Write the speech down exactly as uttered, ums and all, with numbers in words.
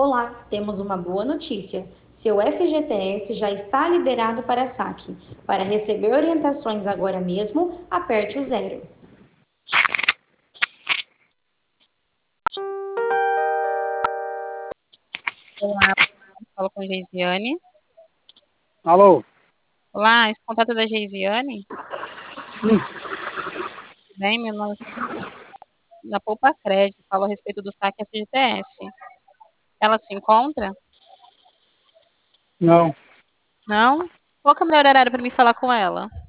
Olá, temos uma boa notícia. Seu F G T S já está liberado para saque. Para receber orientações agora mesmo, aperte o zero. Olá, falo com Geisiane. Alô? Olá, esse contato é da Geisiane? Sim. Bem, meu nome é da Poupa Crédito, falo a respeito do saque F G T S. Ela se encontra? Não. Não? Qual que é o melhor horário para mim falar com ela?